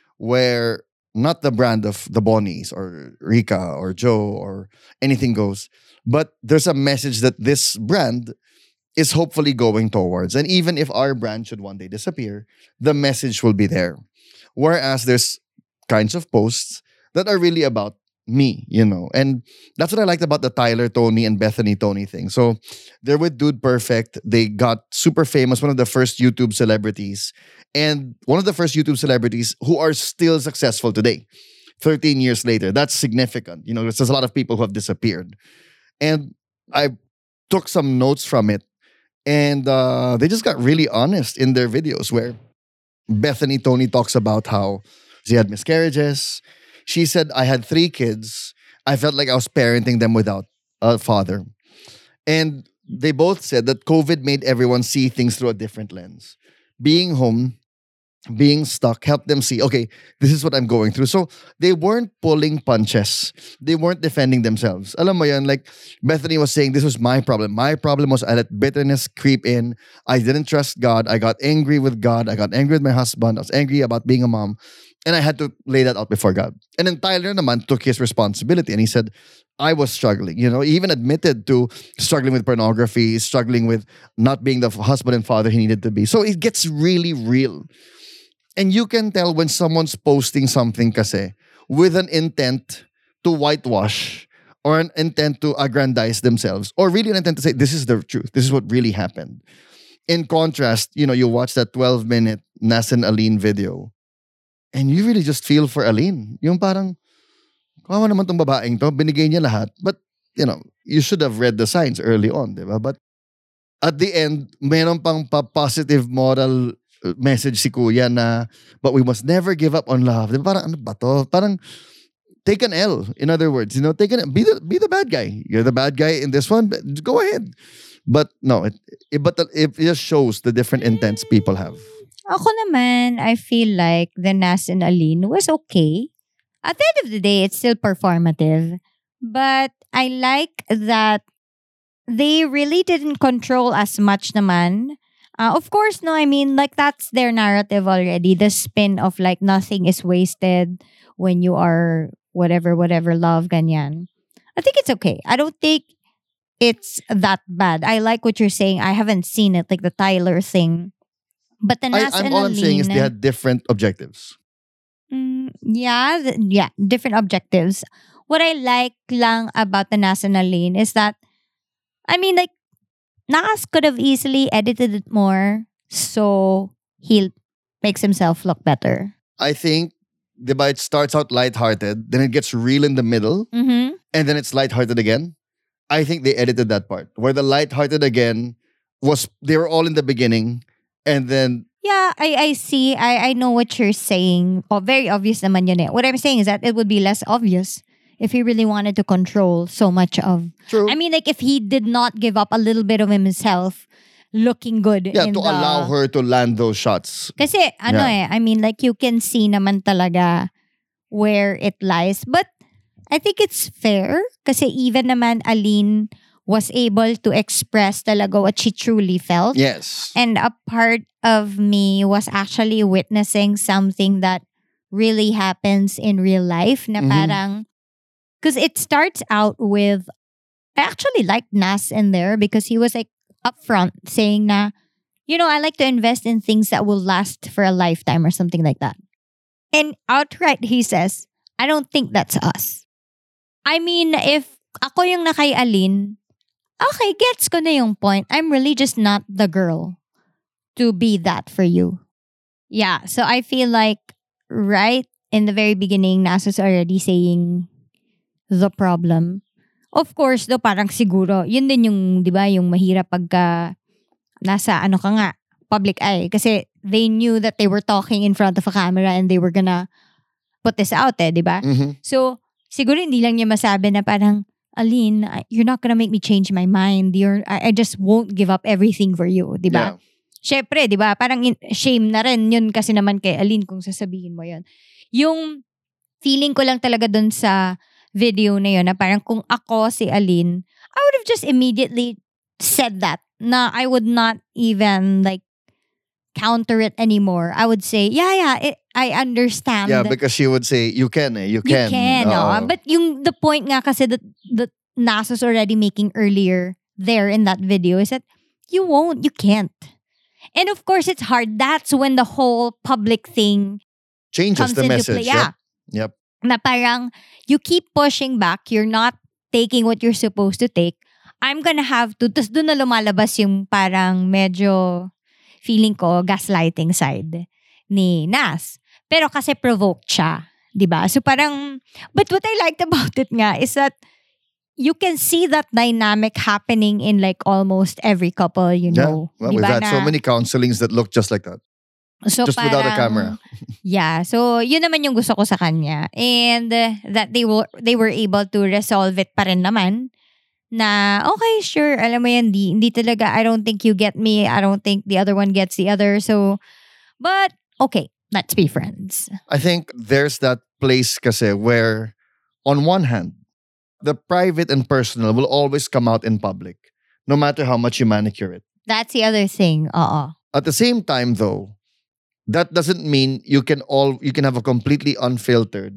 Where not the brand of the Bonnies or Rika or Joe or anything goes, but there's a message that this brand is hopefully going towards. And even if our brand should one day disappear, the message will be there. Whereas there's kinds of posts that are really about me, you know. And that's what I liked about the Tyler Tony and Bethany Tony thing. So they're with Dude Perfect. They got super famous, one of the first YouTube celebrities. And one of the first YouTube celebrities who are still successful today, thirteen years later. That's significant. You know, there's a lot of people who have disappeared. And I took some notes from it. And uh, they just got really honest in their videos where Bethany Tony talks about how she had miscarriages. She said, I had three kids. I felt like I was parenting them without a father. And they both said that COVID made everyone see things through a different lens. Being home, being stuck, helped them see, okay, this is what I'm going through. So they weren't pulling punches. They weren't defending themselves. Alam mo yan, like Bethany was saying, this was my problem. My problem was I let bitterness creep in. I didn't trust God. I got angry with God. I got angry with my husband. I was angry about being a mom. And I had to lay that out before God. And then Tyler naman took his responsibility and he said, I was struggling. You know, he even admitted to struggling with pornography, struggling with not being the husband and father he needed to be. So it gets really real. And you can tell when someone's posting something kasi with an intent to whitewash or an intent to aggrandize themselves or really an intent to say, this is the truth. This is what really happened. In contrast, you know, you watch that twelve-minute Nas and Aline video and you really just feel for Aline. Yung parang, kawawa naman tong babaeng to, binigay niya lahat. But, you know, you should have read the signs early on, di ba? But at the end, meron pang pa-positive moral message si Kuya na, but we must never give up on love. Di ba? Parang, ano ba to? Parang, take an L. In other words, you know, take an be the be the bad guy. You're the bad guy in this one. Go ahead. But no, it, it but it just shows the different intents people have. Ako naman, I feel like the Nas and Aline was okay. At the end of the day, it's still performative. But I like that they really didn't control as much naman. Uh, of course, no, I mean, like that's their narrative already. The spin of like nothing is wasted when you are whatever, whatever, love, ganyan. I think it's okay. I don't think it's that bad. I like what you're saying. I haven't seen it, like the Tyler thing. But the Nas I, I'm, and all I'm saying is Aline, they had different objectives. Mm, yeah, th- yeah, different objectives. What I like lang about the Nas and Aline is that, I mean, like, Nas could have easily edited it more so he makes himself look better. I think the it starts out lighthearted, then it gets real in the middle, Mm-hmm. and then it's lighthearted again. I think they edited that part where the lighthearted again was they were all in the beginning, and then Yeah, I, I see. I, I know what you're saying. Oh, very obvious naman yun eh. What I'm saying is that it would be less obvious if he really wanted to control so much of... true. I mean, like, if he did not give up a little bit of himself looking good yeah, in to the... allow her to land those shots. Kasi, ano Yeah. eh, I mean, like, you can see naman talaga where it lies. But I think it's fair kasi even naman Aline was able to express talaga what she truly felt. Yes. And a part of me was actually witnessing something that really happens in real life na Mhm. parang, because it starts out with, I actually liked Nas in there because he was like upfront saying na, you know, I like to invest in things that will last for a lifetime or something like that. And outright he says, I don't think that's us. I mean, if ako yung nakay Aline, okay, gets ko na yung point. I'm really just not the girl to be that for you. Yeah, so I feel like right in the very beginning, Nasa's already saying the problem. Of course, do parang siguro, yun din yung, di ba, yung mahirap pagka nasa ano ka nga, public eye. Kasi they knew that they were talking in front of a camera and they were gonna put this out eh, di ba? Mhm. So, siguro hindi lang niya masabi na parang, Aline, I- you're not gonna make me change my mind. You're, I, I just won't give up everything for you, di ba? Yeah. Syempre, di ba? Parang in- shame na rin yun kasi naman kay Aline kung sasabihin mo yun. Yung feeling ko lang talaga dun sa video na yun na parang kung ako si Aline, I would have just immediately said that na I would not even like counter it anymore. I would say, yeah, yeah, it, I understand. Yeah, because she would say, you can eh, you You can. can, Oo. oh. But yung the point nga kasi that, that Nasa's already making earlier there in that video is that you won't, you can't. And of course, it's hard. That's when the whole public thing Changes comes the into message. play. Yeah. Yep. Na parang you keep pushing back. You're not taking what you're supposed to take. I'm gonna have to. Tapos doon na lumalabas yung parang medyo feeling ko gaslighting side ni Nas. Pero kasi provoked siya. Diba? So parang, but what I liked about it nga is that you can see that dynamic happening in like almost every couple, you Yeah. know. Well, we've Diba had so na- many counselings that look just like that. So Just without a parang- camera. Yeah, so yun naman yung gusto ko sa kanya. And uh, that they were they were able to resolve it pa rin naman. Na okay, sure, alam mo yan, di, hindi talaga, I don't think you get me. I don't think the other one gets the other. So, but okay, let's be friends. I think there's that place kasi where, on one hand, the private and personal will always come out in public, no matter how much you manicure it. That's the other thing. Oo. At the same time, though, that doesn't mean you can all you can have a completely unfiltered,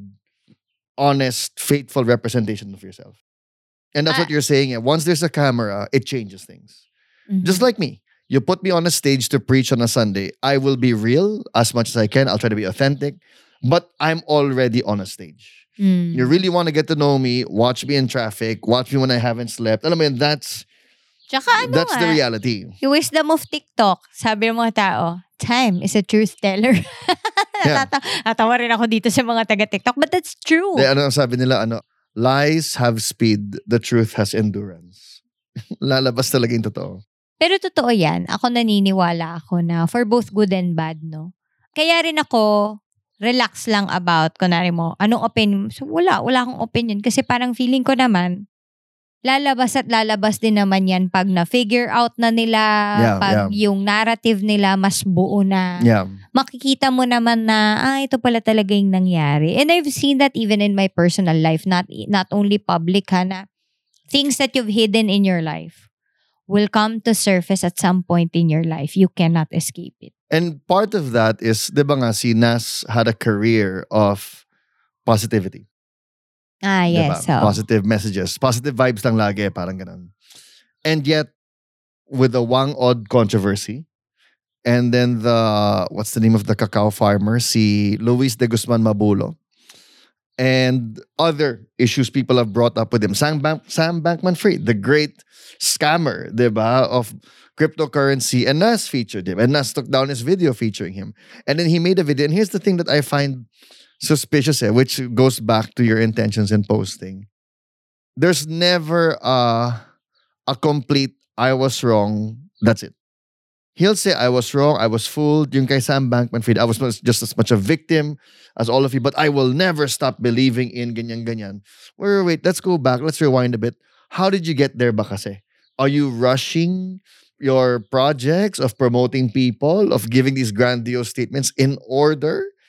honest, faithful representation of yourself. And that's Ah. what you're saying. eh, Once there's a camera, it changes things. Mhm. Just like me. You put me on a stage to preach on a Sunday. I will be real as much as I can. I'll try to be authentic. But I'm already on a stage. Mm. You really want to get to know me, watch me in traffic, watch me when I haven't slept. Alam mo yun, that's Tsaka ano that's the ah, reality. yung wisdom of TikTok, sabi ng mga tao, time is a truth teller. Yeah. Natata- Natawa rin ako dito sa mga taga-TikTok. But that's true. De, ano ang sabi nila, ano, lies have speed, the truth has endurance. Lalabas talaga yung totoo. Pero totoo yan. Ako naniniwala ako na for both good and bad, no? Kaya rin ako, relax lang about, kunwari mo, anong opinion? So, wala. Wala akong opinion. Kasi parang feeling ko naman, lalabas at lalabas din naman yan pag na-figure out na nila, Yeah, pag yeah. yung narrative nila mas buo na. Yeah. Makikita mo naman na, ah, ito pala talaga yung nangyari. And I've seen that even in my personal life, not not only public, ha, na things that you've hidden in your life will come to surface at some point in your life. You cannot escape it. And part of that is, di ba nga, si Nas had a career of positivity. Ah, Diba? yes. So, Positive messages. Positive vibes lang lagi, parang ganun. And yet, with the Wang Od controversy, and then the, what's the name of the cacao farmer? Si Luis de Guzman Mabulo. And other issues people have brought up with him. Sam, Bank- Sam Bankman-Fried, the great scammer, diba, of cryptocurrency. And Nas featured him. And Nas took down his video featuring him. And then he made a video. And here's the thing that I find suspicious, eh, which goes back to your intentions in posting. There's never a, a complete, I was wrong, that's it. He'll say, I was wrong, I was fooled. Yung kay Sam Bankman-Fried, I was much- just as much a victim as all of you, but I will never stop believing in ganyan-ganyan. Wait, wait, wait, let's go back, let's rewind a bit. How did you get there ba kasi? Are you rushing your projects of promoting people, of giving these grandiose statements in order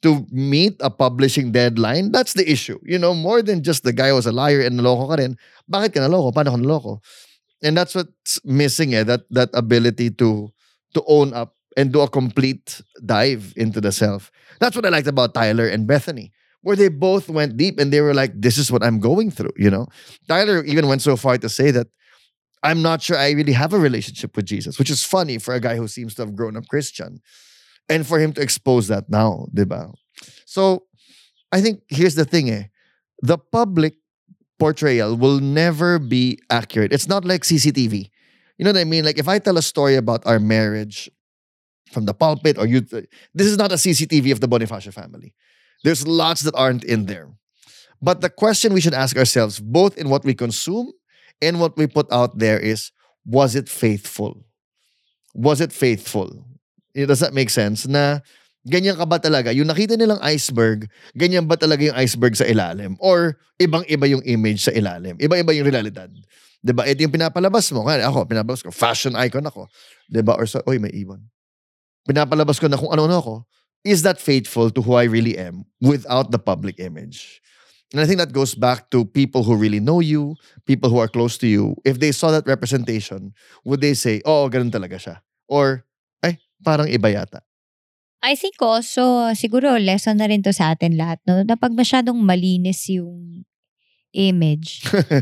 to meet a publishing deadline, that's the issue. You know, more than just the guy was a liar and naloko ka rin. Bakit ka naloko? Paano ka naloko? And that's what's missing eh, that that ability to to own up and do a complete dive into the self. That's what I liked about Tyler and Bethany, where they both went deep and they were like, this is what I'm going through, you know? Tyler even went so far to say that I'm not sure I really have a relationship with Jesus, which is funny for a guy who seems to have grown up Christian. And for him to expose that now, diba? So, I think here's the thing eh. The public portrayal will never be accurate. It's not like C C T V. You know what I mean? Like if I tell a story about our marriage from the pulpit or you, this is not a C C T V of the Bonifacio family. There's lots that aren't in there. But the question we should ask ourselves, both in what we consume and what we put out there is, was it faithful? Was it faithful? Does that make sense? Na ganyan ka ba talaga? Yung nakita nilang iceberg, ganyan ba talaga yung iceberg sa ilalim? Or ibang-iba yung image sa ilalim? Iba-iba yung realidad. Diba? Ito yung pinapalabas mo. Kaya ako, pinapalabas ko. Fashion icon ako. Diba? Or sa, oy, may ibon. Pinapalabas ko na kung ano-ano ako. Is that faithful to who I really am without the public image? And I think that goes back to people who really know you, people who are close to you. If they saw that representation, would they say, oh, ganun talaga siya? Or, ay, parang iba yata. I think also, siguro lesson na rin to sa atin lahat, no? Na pag masyadong malinis yung image,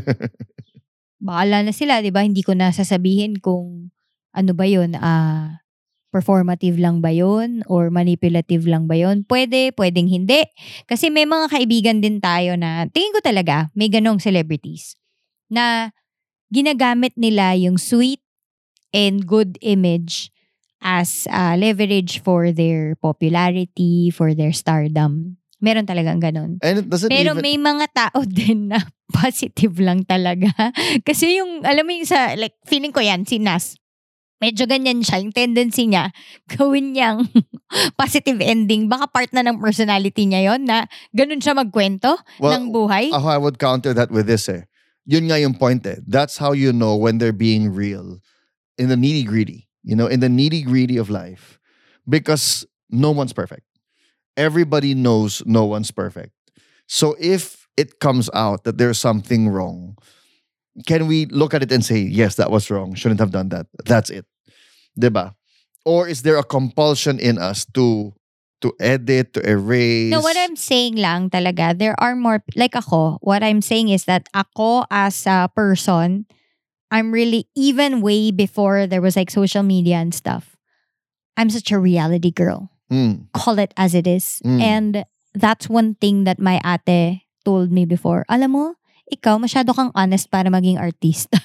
bahala na sila, di ba? Hindi ko na sasabihin kung ano ba yun, ah, performative lang ba yun or manipulative lang ba yun? Pwede, pwedeng hindi. Kasi may mga kaibigan din tayo na, tingin ko talaga, may ganong celebrities na ginagamit nila yung sweet and good image as uh, leverage for their popularity, for their stardom. Meron talagang ganon. And it doesn't Pero even... may mga tao din na positive lang talaga. Kasi yung, alam mo yung sa, like, feeling ko yan, si Nas. Medyo ganyan siya. Yung tendency niya, gawin niyang positive ending. Baka part na ng personality niya yon na ganun siya magkwento Well, ng buhay. Ako, I would counter that with this eh. Yun nga yung point eh. That's how you know when they're being real. In the nitty-gritty. You know, in the nitty-gritty of life. Because no one's perfect. Everybody knows no one's perfect. So if it comes out that there's something wrong, can we look at it and say, yes, that was wrong. Shouldn't have done that. That's it. Diba? Or is there a compulsion in us to to edit, to erase? No, what I'm saying lang talaga, there are more, like ako, what I'm saying is that ako as a person, I'm really, even way before there was like social media and stuff, I'm such a reality girl. Mm. Call it as it is. Mm. And that's one thing that my ate told me before. Alam mo, ikaw masyado kang honest para maging artista.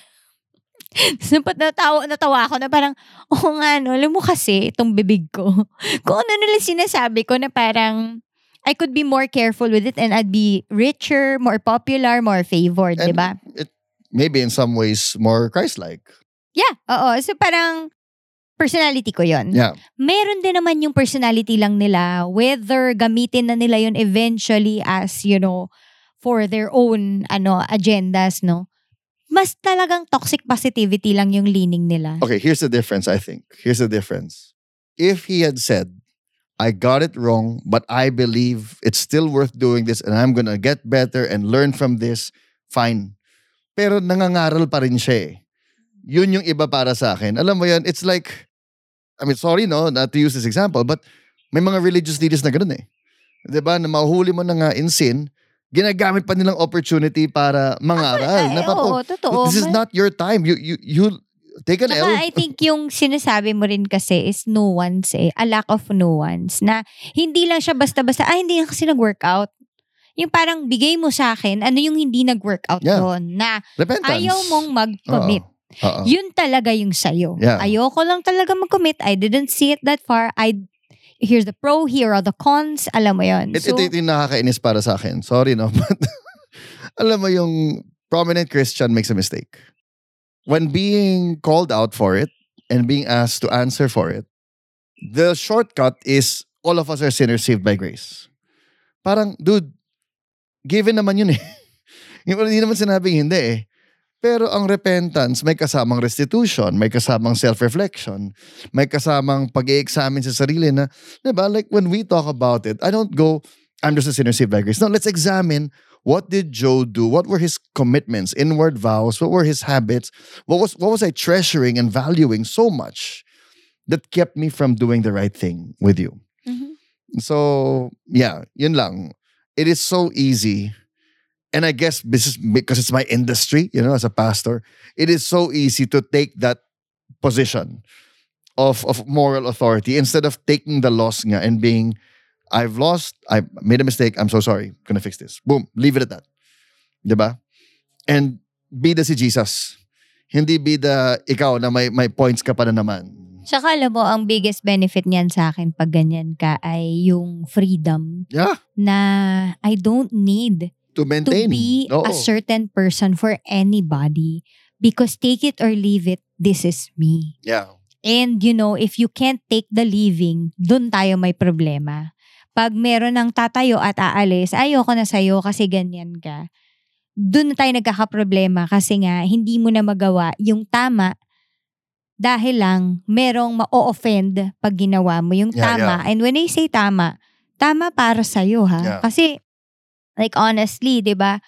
So, natawa, natawa ako na parang, oo nga no, alam mo kasi itong bibig ko. Kung ano nila sinasabi ko na parang, I could be more careful with it and I'd be richer, more popular, more favored, And di ba? it maybe in some ways more Christ-like. Yeah, oo. So parang, personality ko yon. Yeah. Meron din naman yung personality lang nila, whether gamitin na nila yun eventually as, you know, for their own ano agendas, no? Mas talagang toxic positivity lang yung leaning nila. Okay, here's the difference, I think. Here's the difference. If he had said, I got it wrong, but I believe it's still worth doing this and I'm gonna get better and learn from this, fine. Pero nangangaral pa rin siya eh. Yun yung iba para sa akin. Alam mo yan, it's like, I mean, sorry no, not to use this example, but may mga religious leaders na ganun eh. Diba? Na mahuhuli mo na nga in sin, ginagamit pa nilang opportunity para mangaral. Ay, na parang, oo, totoo. this is not your time. You you you take an L. Saka I think yung sinasabi mo rin kasi is nuance eh. A lack of nuance. Na hindi lang siya basta-basta, ah, hindi na kasi nag-workout. Yung parang bigay mo sa akin, ano yung hindi nag-workout Yeah. doon. Na Repentance. ayaw mong mag-commit. Oo. Yun talaga yung sayo. Yeah. Ayoko lang talaga mag-commit. I didn't see it that far. I Here's the pro, here are the cons. Alam mo yun. It, So, ito, ito yung nakakainis para sa akin. Sorry no, but alam mo yung prominent Christian makes a mistake. When being called out for it and being asked to answer for it, the shortcut is all of us are sinners saved by grace. Parang, dude, given naman yun eh. Yung hindi naman sinabing hindi eh. Pero ang repentance, may kasamang restitution, may kasamang self-reflection, may kasamang pag-i-examine sa sarili na, diba? Like when we talk about it, I don't go, I'm just a sinner saved by grace. No, let's examine what did Joe do? What were his commitments, inward vows? What were his habits? What was what was I treasuring and valuing so much that kept me from doing the right thing with you? Mhm. So, yeah, yun lang. It is so easy. And I guess this is because it's my industry, you know, as a pastor, it is so easy to take that position of, of moral authority instead of taking the loss nga and being, I've lost, I made a mistake, I'm so sorry, gonna fix this. Boom, leave it at that. Diba? And bida si Jesus. Hindi bida ikaw na may, may points ka pa na naman. Tsaka alam mo, ang biggest benefit niyan sa akin pag ganyan ka ay yung freedom Yeah, na I don't need to to maintain. be Oo. a certain person for anybody because take it or leave it, this is me. Yeah. And you know, if you can't take the leaving, dun tayo may problema. Pag meron ng tatayo at aalis, ayoko na sa'yo kasi ganyan ka. Dun na tayo nagkakaproblema kasi nga hindi mo na magawa yung tama dahil lang merong ma-offend pag ginawa mo yung Yeah, tama. yeah. And when I say tama, tama para sa'yo ha. Yeah. Kasi like honestly, 'di ba?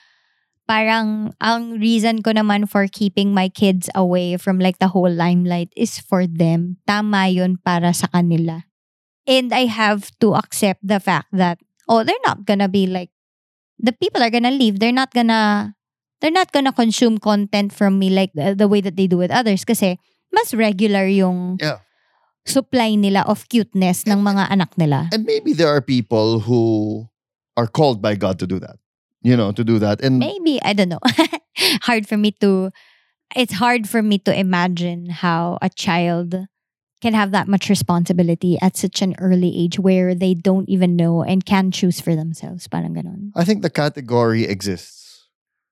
Parang ang reason ko naman for keeping my kids away from like the whole limelight is for them. Tama 'yun para sa kanila. And I have to accept the fact that oh, they're not gonna be like the people are gonna leave. They're not gonna they're not gonna consume content from me like the, the way that they do with others kasi mas regular yung Yeah. supply nila of cuteness ng mga anak nila. And maybe there are people who are called by God to do that. You know, to do that. And Maybe, I don't know. hard for me to, it's hard for me to imagine how a child can have that much responsibility at such an early age where they don't even know and can choose for themselves. Parang ganon. I think the category exists.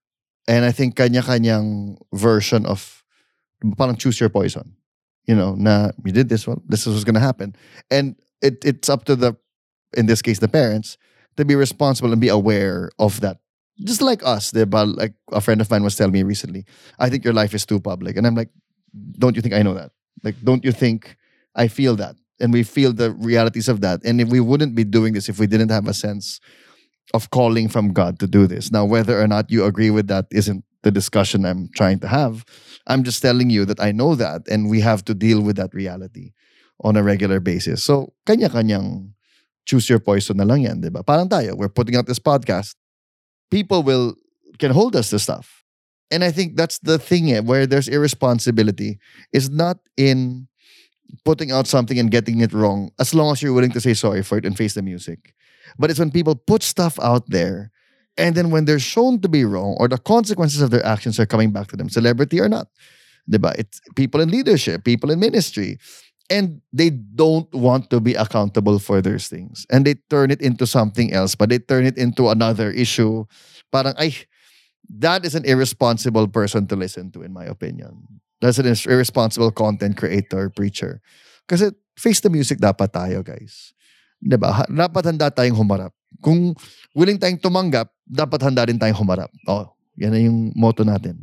And I think kanya-kanyang version of parang choose your poison. You know, na you did this one, this is what's gonna happen. And it it's up to the, in this case, the parents, to be responsible and be aware of that. Just like us, diba? Like a friend of mine was telling me recently, I think your life is too public. And I'm like, don't you think I know that? Like, don't you think I feel that? And we feel the realities of that. And if we wouldn't be doing this if we didn't have a sense of calling from God to do this. Now, whether or not you agree with that isn't the discussion I'm trying to have. I'm just telling you that I know that and we have to deal with that reality on a regular basis. So, kanya-kanyang choose your poison na lang yan, diba? Parang tayo, we're putting out this podcast. People will, can hold us to stuff. And I think that's the thing eh, where there's irresponsibility is not in putting out something and getting it wrong as long as you're willing to say sorry for it and face the music. But it's when people put stuff out there and then when they're shown to be wrong or the consequences of their actions are coming back to them, celebrity or not, diba? It's people in leadership, people in ministry, and they don't want to be accountable for those things. And they turn it into something else, but they turn it into another issue. Parang, ay, that is an irresponsible person to listen to, in my opinion. That's an irresponsible content creator, preacher. Kasi face the music dapat tayo, guys. Diba? Ha- Dapat handa tayong humarap. Kung willing tayong tumanggap, dapat handa rin tayong humarap. Oh, yan na yung motto natin.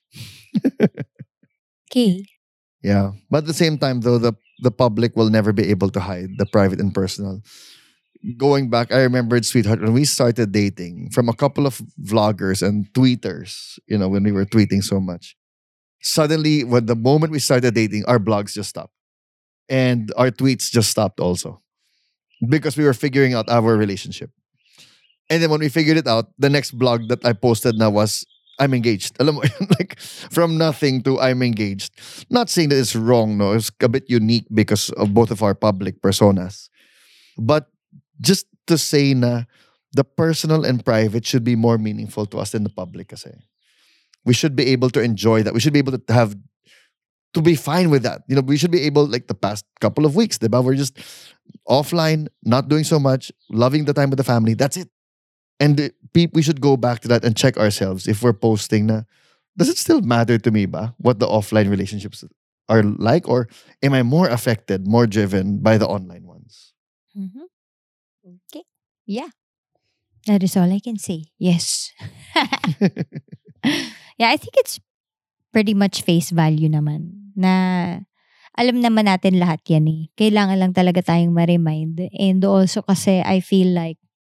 Okay. Yeah. But at the same time, though, the, the public will never be able to hide the private and personal. Going back, I remembered, sweetheart, when we started dating, from a couple of vloggers and tweeters, you know, when we were tweeting so much. Suddenly, when the moment we started dating, our blogs just stopped. And our tweets just stopped also. Because we were figuring out our relationship. And then when we figured it out, the next blog that I posted now was, I'm engaged. Alam mo, like, from nothing to I'm engaged. Not saying that it's wrong, no. It's a bit unique because of both of our public personas. But just to say na the personal and private should be more meaningful to us than the public kasi. We should be able to enjoy that. We should be able to have, to be fine with that. You know, we should be able, like the past couple of weeks, diba? We're just offline, not doing so much, loving the time with the family. That's it. And the, pe- we should go back to that and check ourselves if we're posting na, does it still matter to me ba what the offline relationships are like? Or am I more affected, more driven by the online ones? Mhm. Okay. Yeah. That is all I can say. Yes. Yeah, I think it's pretty much face value naman. Na alam naman natin lahat yan eh. Kailangan lang talaga tayong ma-remind. And also kasi I feel like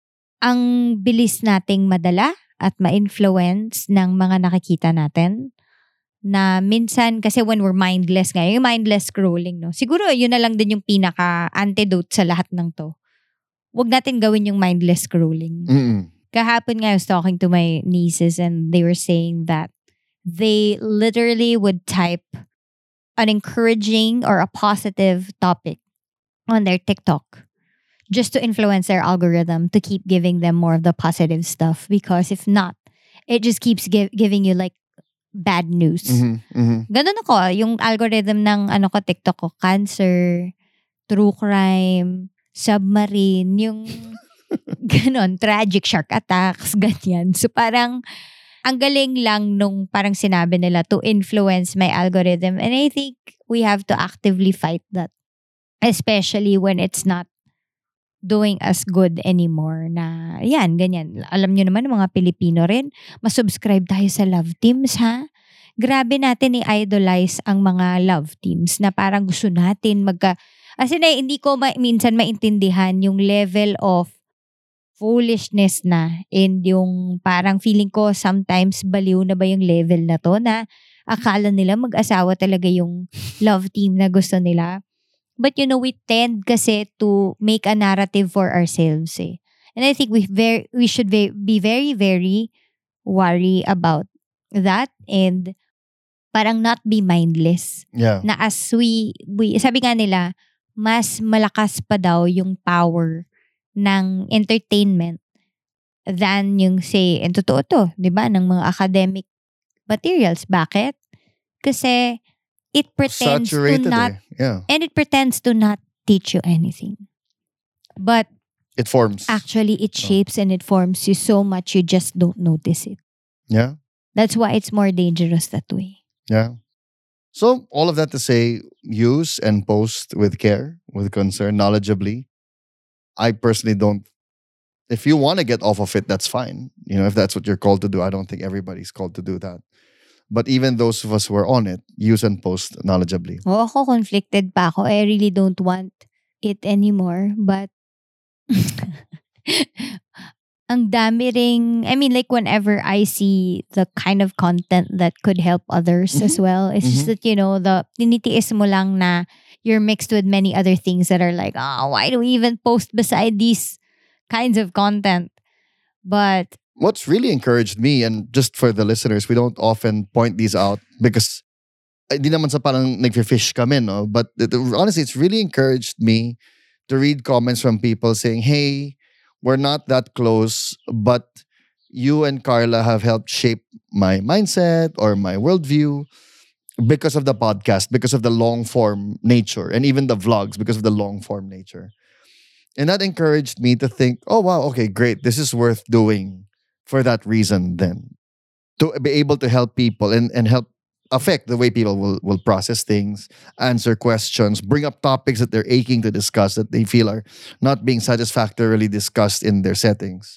ang bilis nating madala at ma-influence ng mga nakikita natin. Na minsan, kasi when we're mindless nga, yung mindless scrolling, no? Siguro yun na lang din yung pinaka-antidote sa lahat ng to. Huwag natin gawin yung mindless scrolling. Mm-mm. Kahapon nga I was talking to my nieces and they were saying that they literally would type an encouraging or a positive topic on their TikTok just to influence their algorithm to keep giving them more of the positive stuff, because if not, it just keeps give, giving you like bad news. Mhm, mhm. Ganun ako, yung algorithm ng ano ko TikTok ko, cancer, true crime, submarine, yung ganon, tragic shark attacks, ganyan. So parang ang galing lang nung parang sinabi nila to influence my algorithm. And I think we have to actively fight that. Especially when it's not doing us good anymore. Na, yan, ganyan. Alam nyo naman, mga Pilipino rin, masubscribe tayo sa love teams, ha? Grabe natin i-idolize ang mga love teams na parang gusto natin magka... As in, eh, hindi ko ma- minsan maintindihan yung level of foolishness na, and yung parang feeling ko sometimes baliw na ba yung level na to na akala nila mag-asawa talaga yung love team na gusto nila. But you know, we tend kasi to make a narrative for ourselves eh. And I think we very we should ve- be very very worry about that, and parang not be mindless. Yeah. Na as we, we sabi nga nila, mas malakas pa daw yung power ng entertainment than yung say, and totoo to, di ba, ng mga academic materials. Bakit? Kasi it pretends Saturated to not, eh. Yeah. and it pretends to not teach you anything. But It forms. actually, it shapes and it forms you so much you just don't notice it. Yeah. That's why it's more dangerous that way. Yeah. So, all of that to say, use and post with care, with concern, knowledgeably. I personally don't. If you want to get off of it, that's fine. You know, if that's what you're called to do, I don't think everybody's called to do that. But even those of us who are on it, use and post knowledgeably. Oo, ako conflicted pa ako. I really don't want it anymore. But, ang dami ring, I mean, like whenever I see the kind of content that could help others as well, it's just Mhm. that, you know, the tinitiis mo lang na you're mixed with many other things that are like, oh, why do we even post beside these kinds of content? But, What's really encouraged me, and just for the listeners, we don't often point these out because hindi naman sa parang nagfi-fish kami, no? But it, honestly, it's really encouraged me to read comments from people saying, hey, we're not that close, but you and Carla have helped shape my mindset or my worldview because of the podcast, because of the long form nature, and even the vlogs because of the long form nature. And that encouraged me to think, oh, wow, okay, great. This is worth doing for that reason then. To be able to help people and, and help affect the way people will, will process things, answer questions, bring up topics that they're aching to discuss that they feel are not being satisfactorily discussed in their settings.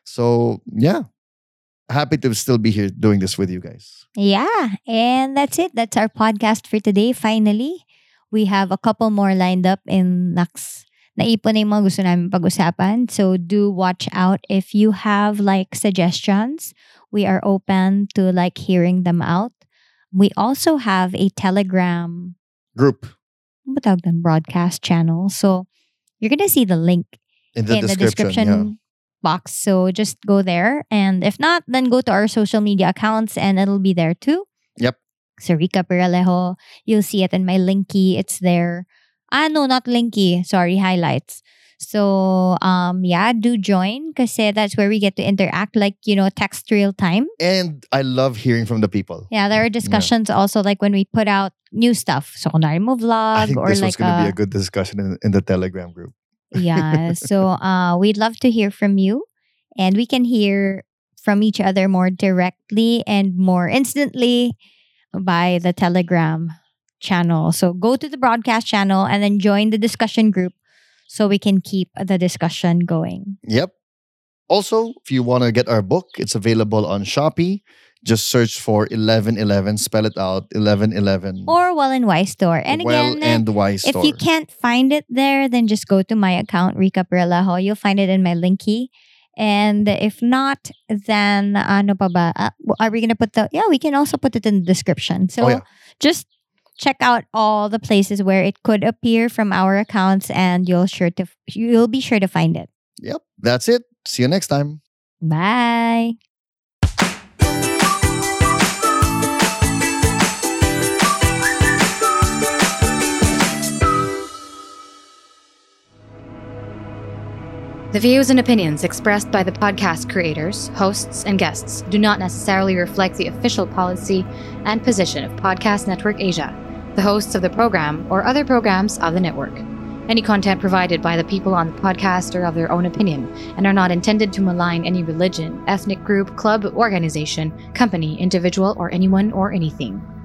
So, yeah. Happy to still be here doing this with you guys. yeah. And that's it. That's our podcast for today. Finally, we have a couple more lined up in next. Naipon na yung mga gusto namin pag-usapan. So do watch out if you have like suggestions. We are open to like hearing them out. We also have a Telegram Group ano ba tawag doon? Broadcast channel. So you're gonna see the link in the in description. the description yeah. box. So just go there. And if not, then go to our social media accounts and it'll be there too. Yep. So Rica Peralejo, you'll see it in my Linky. It's there. Ah, no, not Linky. Sorry, highlights. So, um, yeah, do join kasi that's where we get to interact, like, you know, text real time. And I love hearing from the people. Yeah, there are discussions also like when we put out new stuff. So, kunwari mo vlog I think or this like was going to be a- a good discussion in, in the Telegram group. yeah. So, uh, we'd love to hear from you, and we can hear from each other more directly and more instantly by the Telegram channel. So, go to the broadcast channel and then join the discussion group so we can keep the discussion going. Yep. Also, if you want to get our book, it's available on Shopee. just search for eleven eleven, spell it out, eleven eleven. Or Well and Wise Store. And Well again, and Wise if Store. you can't find it there, then just go to my account, Rica Perlajo. You'll find it in my linky. And if not, then ano pa ba? Uh, are we gonna put the? Yeah, we can also put it in the description. So Oh, yeah. just check out all the places where it could appear from our accounts, and you'll sure to you'll be sure to find it. Yep, that's it. See you next time. Bye. The views and opinions expressed by the podcast creators, hosts, and guests do not necessarily reflect the official policy and position of Podcast Network Asia, the hosts of the program, or other programs of the network. Any content provided by the people on the podcast are of their own opinion and are not intended to malign any religion, ethnic group, club, organization, company, individual, or anyone or anything.